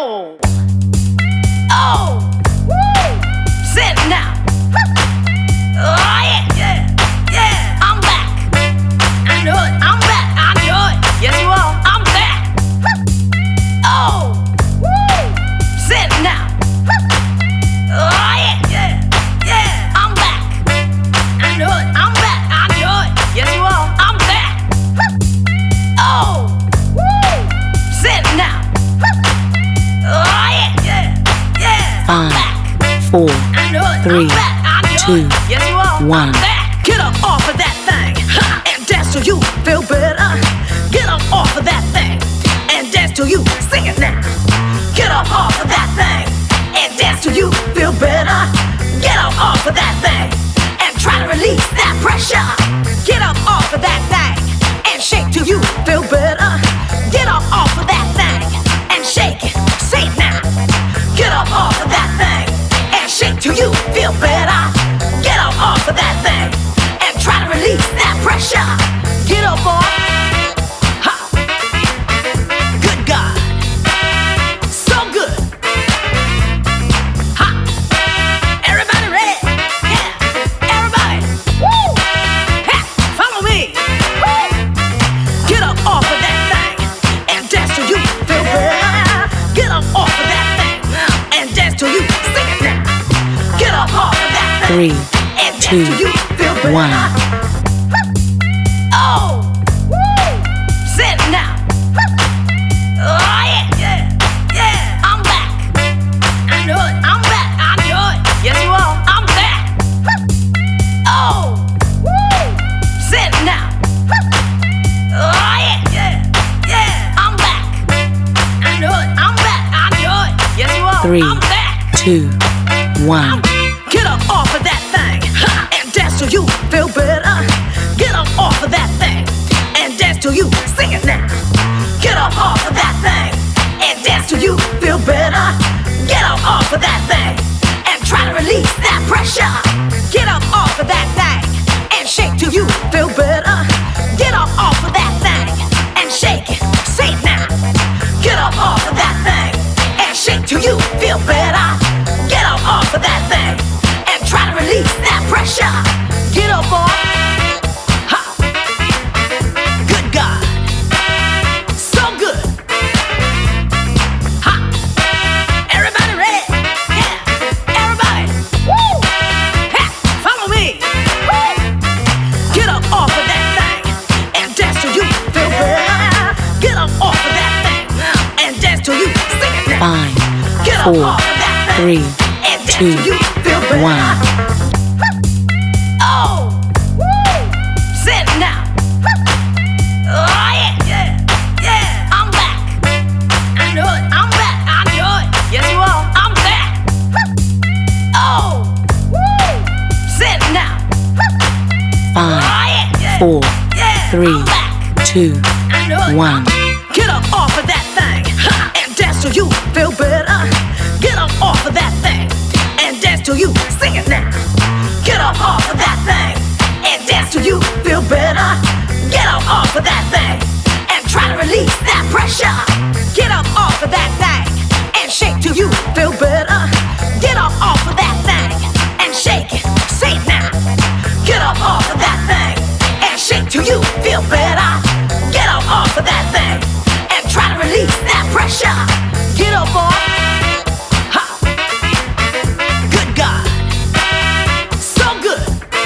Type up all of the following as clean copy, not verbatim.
Oh, oh, woo. Sit now. Oh yeah, yeah, yeah. I'm back. I know it. I'm back. I know it. Yes, you are. I'm back. Oh, woo. Sit now. Oh yeah, yeah, yeah. I'm back. I know it. I'm back. I know it. Yes, you are. I'm back. Oh, woo. Sit now. Oh yeah, yeah, yeah. I'm back. 4, I know it. 3, I'm back. I know 2, it. Yes, you are. 1. I'm back. Get up off of that thing and dance till you feel better. Get up off of that thing and dance till you sing it now. Get up off of that thing and dance till you feel better. Get up off of that thing and try to release that pressure. Get up off of that thing and shake till you feel better. Get up off of that thing and shake it. Say it now. Get up off of that thing and shake till you feel better. Get up off of that thing and try to release that pressure. Get up off. Ha. Good God. So good. Ha. Everybody ready? Yeah. Everybody. Woo. Ha. Follow me. Woo. Get up off of that thing and dance till you feel better. Get up off of that thing and dance till you sing it now. Get up off of that thing 3, and dance 2, till you feel better. 1. Oh, woo. Sit now. Oh yeah, yeah, yeah. I'm back. I know it. I'm back. I know it. Yes, you are. I'm back. Oh, woo. Sit now. Oh yeah, yeah, yeah. I'm back. I know it. I'm back. I know it. Yes, you are. 3, I'm back. 2, 1. Get up off of that thing and dance till you feel better. Get up off of that thing and dance till you sing it now. Get up off of that thing and dance till you feel better. Get up off of that thing and try to release that pressure. Get up off of that thing and shake till you feel better. Get up off of that thing and shake it. Say it now. Get up off of that thing and shake till you feel better. Get up off of that thing and try to release that pressure. Get up off. Ha. Good God. So good. Ha. Everybody ready? Yeah. Everybody. Woo. Ha. Follow me. Woo. Get up off of that thing and dance till you feel better. Get up off of that thing and dance till you sing it now. 5, Get up 4, off of that thing 3, and dance 2, till you feel better. 1. Oh, woo. Sit now. Oh yeah, yeah, yeah. I'm back. I know it. I'm back. I know it. Yes, you are. I'm back. Oh, woo. Sit now. 5, Oh yeah, yeah, 4, yeah. 3, I'm back. 2, I know it. 1. Get up off of that thing and dance till you feel better. Get up off of that thing and dance till you sing it now. Get up off of that thing and dance till you feel better. Get up off of that thing and try to release that pressure. Get up off of that thing and shake till you feel better. Get up off of that thing and shake it. Say it now. Get up off of that thing and shake till you feel better. Get up off of that thing and try to release that pressure. Get up off. Ha. Good God. So good.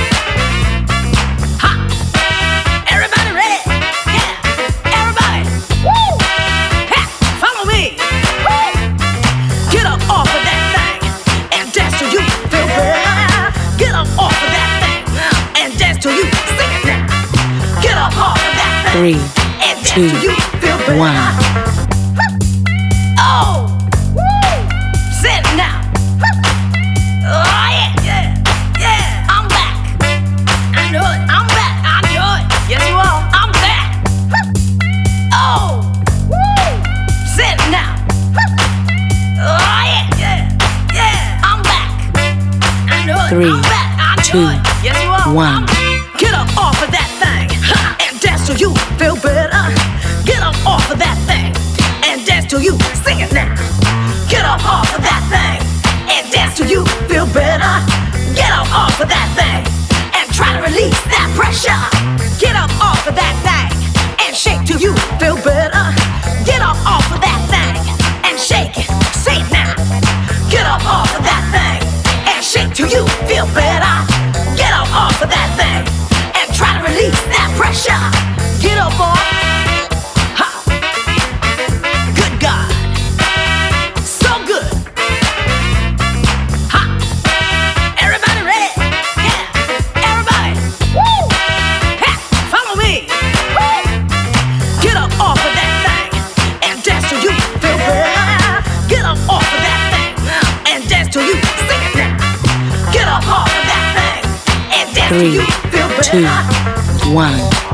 Ha. Everybody ready? Yeah. Everybody. Woo. Ha. Follow me. Woo. Get up off of that thing and dance till you feel better. Get up off of that thing and dance till you sing it now. Get up off of that thing 3, and dance 2, till you feel better. 1. Oh, woo. Sit now. Oh yeah, yeah, yeah. I'm back. I know it. I'm back. I know it. Yes, you are. I'm back. Oh, woo. Sit now. Oh yeah, yeah, yeah. I'm back. I know it. 3, I'm back. I know 2, it. Yes, you are. 1. Get up off of that thing and dance till you feel better. Get up off of that thing and dance dance till you sing it now. Get up off of that thing and dance till you feel better. Get up off of that thing and try to release that pressure. Get up off of that thing and shake till you feel better. Get up off of that thing and shake it. Say it now. Get up off of that thing and shake till you feel better. Get up off of that thing and try to release that pressure. Get up off. Ha. Good God. So good. Ha. Everybody ready? Yeah. Everybody. Woo. Ha. Follow me. Woo. Get up off of that thing and dance till you feel better. Get up off of that thing and dance till you sing it now. Get up off of that thing and dance till you feel better. 3, 2, 1.